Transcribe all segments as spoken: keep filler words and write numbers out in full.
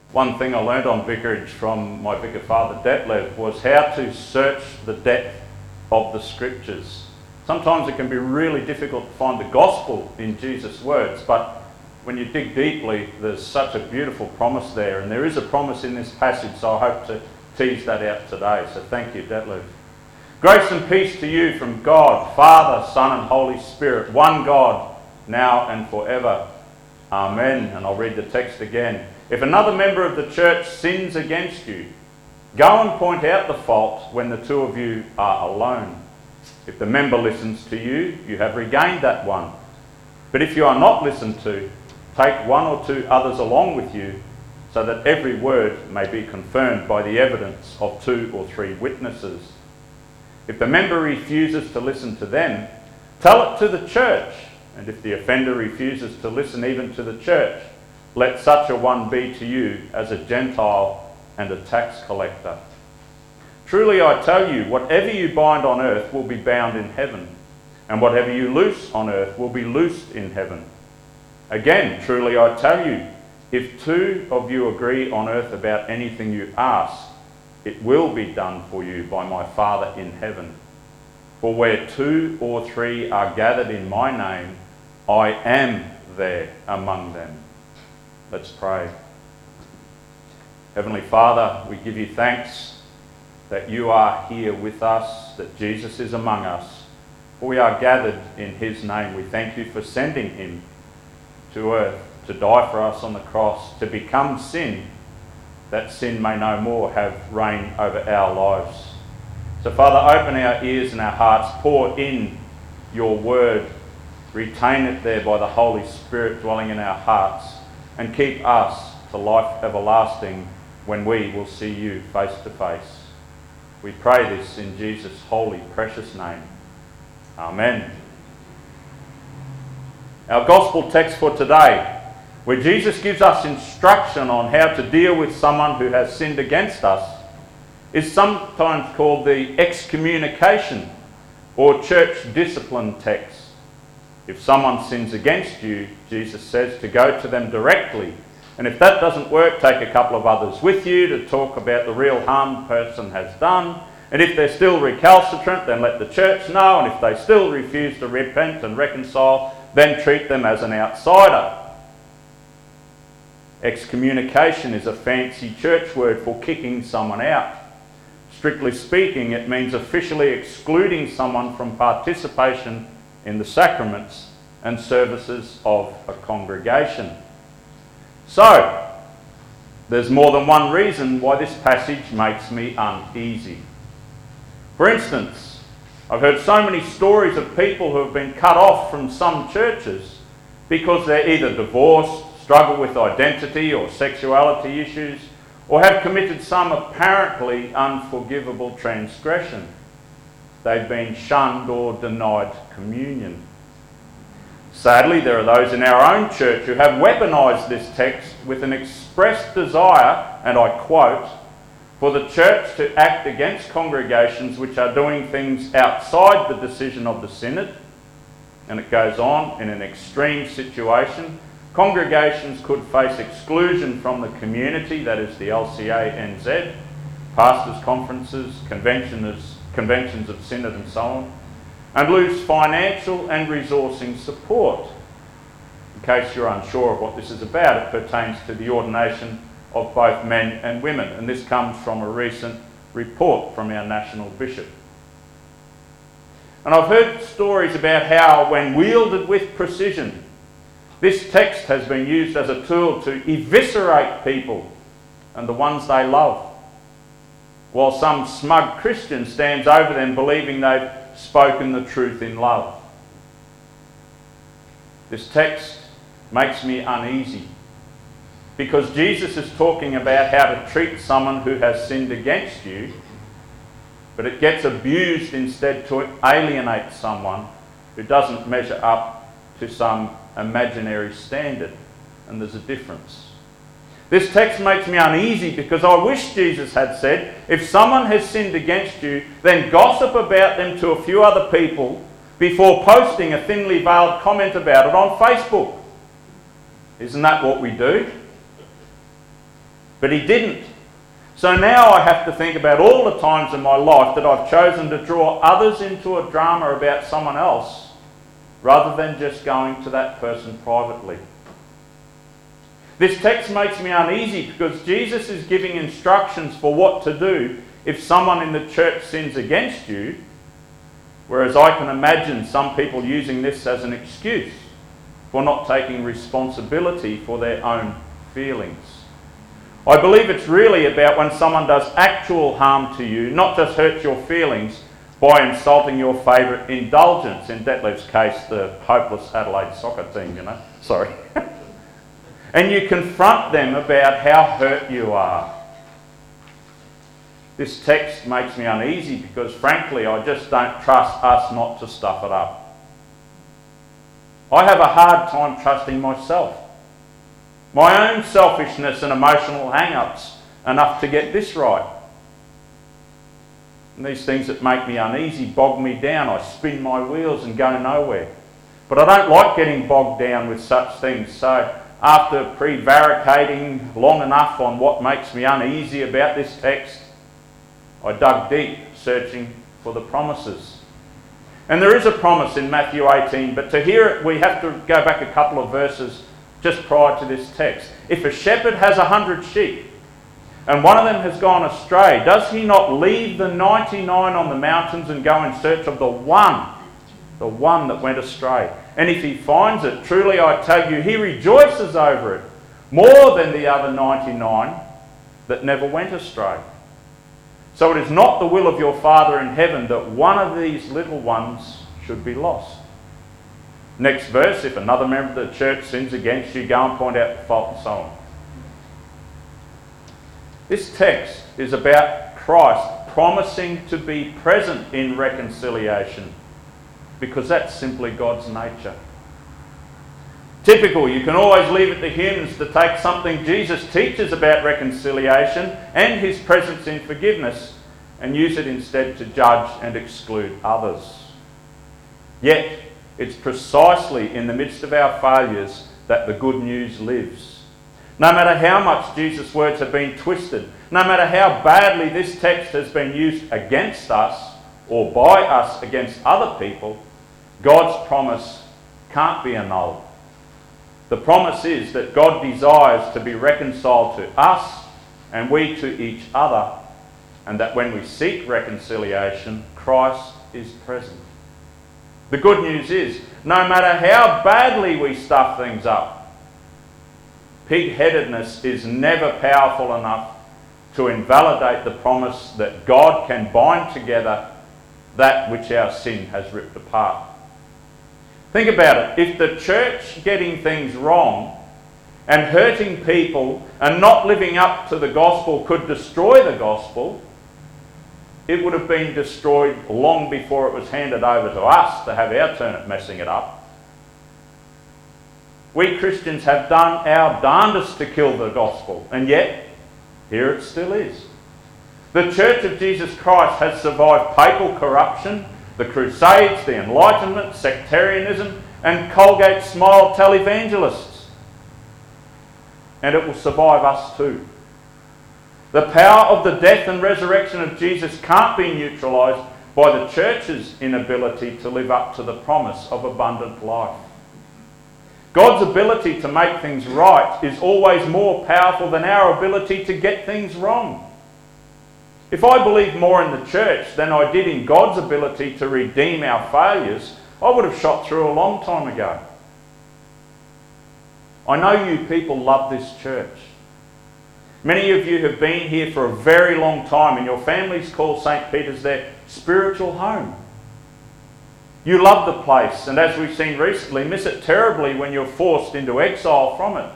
One thing I learned on vicarage from my vicar father Detlev was how to search the depth of the scriptures. Sometimes it can be really difficult to find the gospel in Jesus' words, but when you dig deeply, there's such a beautiful promise there, and there is a promise in this passage, so I hope to tease that out today. So thank you, Detlev. Grace and peace to you from God, Father, Son and Holy Spirit, one God, now and forever. Amen. And I'll read the text again. If another member of the church sins against you, go and point out the fault when the two of you are alone. If the member listens to you, you have regained that one. But if you are not listened to, take one or two others along with you, so that every word may be confirmed by the evidence of two or three witnesses. If the member refuses to listen to them, tell it to the church. And if the offender refuses to listen even to the church, let such a one be to you as a Gentile and a tax collector. Truly I tell you, whatever you bind on earth will be bound in heaven, and whatever you loose on earth will be loosed in heaven. Again, truly I tell you, if two of you agree on earth about anything you ask, it will be done for you by my Father in heaven. For where two or three are gathered in my name, I am there among them. Let's pray. Heavenly Father, we give you thanks that you are here with us, that Jesus is among us. For we are gathered in his name. We thank you for sending him to earth to die for us on the cross, to become sin, that sin may no more have reign over our lives. So Father, open our ears and our hearts, pour in your word, retain it there by the Holy Spirit dwelling in our hearts, and keep us to life everlasting when we will see you face to face. We pray this in Jesus' holy, precious name. Amen. Our gospel text for today, where Jesus gives us instruction on how to deal with someone who has sinned against us, is sometimes called the excommunication or church discipline text. If someone sins against you, Jesus says to go to them directly. And if that doesn't work, take a couple of others with you to talk about the real harm the person has done. And if they're still recalcitrant, then let the church know. And if they still refuse to repent and reconcile, then treat them as an outsider. Excommunication is a fancy church word for kicking someone out. Strictly speaking, it means officially excluding someone from participation in the sacraments and services of a congregation. So, there's more than one reason why this passage makes me uneasy. For instance, I've heard so many stories of people who have been cut off from some churches because they're either divorced, struggle with identity or sexuality issues, or have committed some apparently unforgivable transgression. They've been shunned or denied communion. Sadly, there are those in our own church who have weaponised this text with an expressed desire, and I quote, for the church to act against congregations which are doing things outside the decision of the synod. And it goes on, in an extreme situation, congregations could face exclusion from the community, that is the L C A N Z, pastors' conferences, conventions, conventions of synod and so on, and lose financial and resourcing support. In case you're unsure of what this is about, it pertains to the ordination of both men and women, and this comes from a recent report from our national bishop. And I've heard stories about how, when wielded with precision, this text has been used as a tool to eviscerate people and the ones they love, while some smug Christian stands over them believing they've spoken the truth in love. This text makes me uneasy because Jesus is talking about how to treat someone who has sinned against you, but it gets abused instead to alienate someone who doesn't measure up to some imaginary standard, and there's a difference. This text makes me uneasy because I wish Jesus had said, if someone has sinned against you, then gossip about them to a few other people before posting a thinly veiled comment about it on Facebook. Isn't that what we do? But he didn't. So now I have to think about all the times in my life that I've chosen to draw others into a drama about someone else rather than just going to that person privately. This text makes me uneasy because Jesus is giving instructions for what to do if someone in the church sins against you, whereas I can imagine some people using this as an excuse for not taking responsibility for their own feelings. I believe it's really about when someone does actual harm to you, not just hurts your feelings by insulting your favourite indulgence. In Detlef's case, the hopeless Adelaide soccer team, you know. Sorry. And you confront them about how hurt you are. This text makes me uneasy because, frankly, I just don't trust us not to stuff it up. I have a hard time trusting myself. My own selfishness and emotional hang-ups enough to get this right. And these things that make me uneasy bog me down. I spin my wheels and go nowhere. But I don't like getting bogged down with such things. So after prevaricating long enough on what makes me uneasy about this text, I dug deep, searching for the promises. And there is a promise in Matthew eighteen, but to hear it we have to go back a couple of verses just prior to this text. If a shepherd has a hundred sheep and one of them has gone astray, does he not leave the ninety-nine on the mountains and go in search of the one, the one that went astray? And if he finds it, truly I tell you, he rejoices over it more than the other ninety-nine that never went astray. So it is not the will of your Father in heaven that one of these little ones should be lost. Next verse, if another member of the church sins against you, go and point out the fault and so on. This text is about Christ promising to be present in reconciliation because that's simply God's nature. Typical, you can always leave it to humans to take something Jesus teaches about reconciliation and his presence in forgiveness and use it instead to judge and exclude others. Yet, it's precisely in the midst of our failures that the good news lives. No matter how much Jesus' words have been twisted, no matter how badly this text has been used against us or by us against other people, God's promise can't be annulled. The promise is that God desires to be reconciled to us and we to each other, and that when we seek reconciliation, Christ is present. The good news is, no matter how badly we stuff things up, pig-headedness is never powerful enough to invalidate the promise that God can bind together that which our sin has ripped apart. Think about it. If the church getting things wrong and hurting people and not living up to the gospel could destroy the gospel, it would have been destroyed long before it was handed over to us to have our turn at messing it up. We Christians have done our darndest to kill the gospel, and yet here it still is. The Church of Jesus Christ has survived papal corruption, the Crusades, the Enlightenment, sectarianism, and Colgate Smile televangelists. And it will survive us too. The power of the death and resurrection of Jesus can't be neutralised by the church's inability to live up to the promise of abundant life. God's ability to make things right is always more powerful than our ability to get things wrong. If I believed more in the church than I did in God's ability to redeem our failures, I would have shot through a long time ago. I know you people love this church. Many of you have been here for a very long time and your families call Saint Peter's their spiritual home. You love the place, and as we've seen recently, miss it terribly when you're forced into exile from it.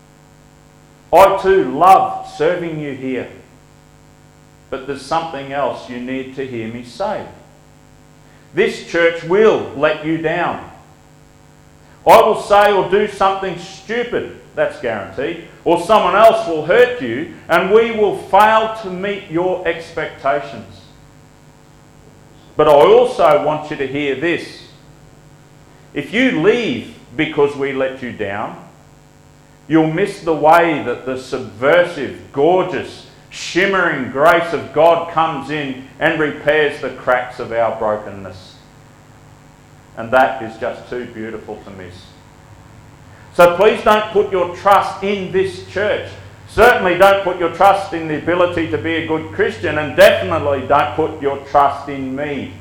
I too love serving you here. But there's something else you need to hear me say. This church will let you down. I will say or do something stupid, that's guaranteed, or someone else will hurt you, and we will fail to meet your expectations. But I also want you to hear this. If you leave because we let you down, you'll miss the way that the subversive, gorgeous, shimmering grace of God comes in and repairs the cracks of our brokenness. And that is just too beautiful to miss. So please don't put your trust in this church. Certainly don't put your trust in the ability to be a good Christian, and definitely don't put your trust in me.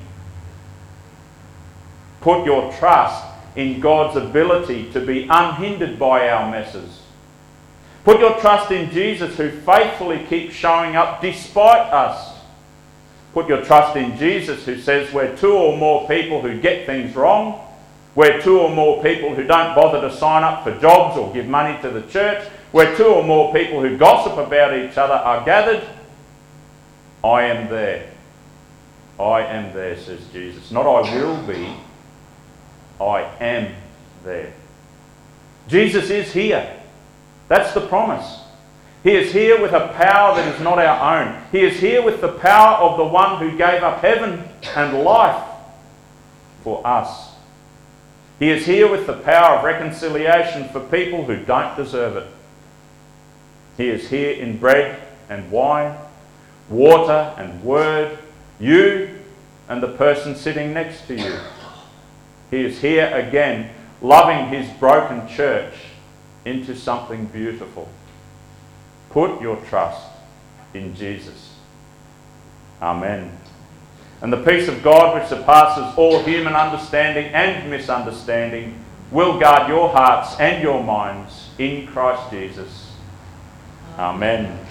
Put your trust in God's ability to be unhindered by our messes. Put your trust in Jesus, who faithfully keeps showing up despite us. Put your trust in Jesus, who says where two or more people who get things wrong, where two or more people who don't bother to sign up for jobs or give money to the church, where two or more people who gossip about each other are gathered, I am there. I am there, says Jesus. Not I will be, I am there. Jesus is here. That's the promise. He is here with a power that is not our own. He is here with the power of the one who gave up heaven and life for us. He is here with the power of reconciliation for people who don't deserve it. He is here in bread and wine, water and word, you and the person sitting next to you. He is here again, loving his broken church into something beautiful. Put your trust in Jesus. Amen. And the peace of God, which surpasses all human understanding and misunderstanding, will guard your hearts and your minds in Christ Jesus. Amen.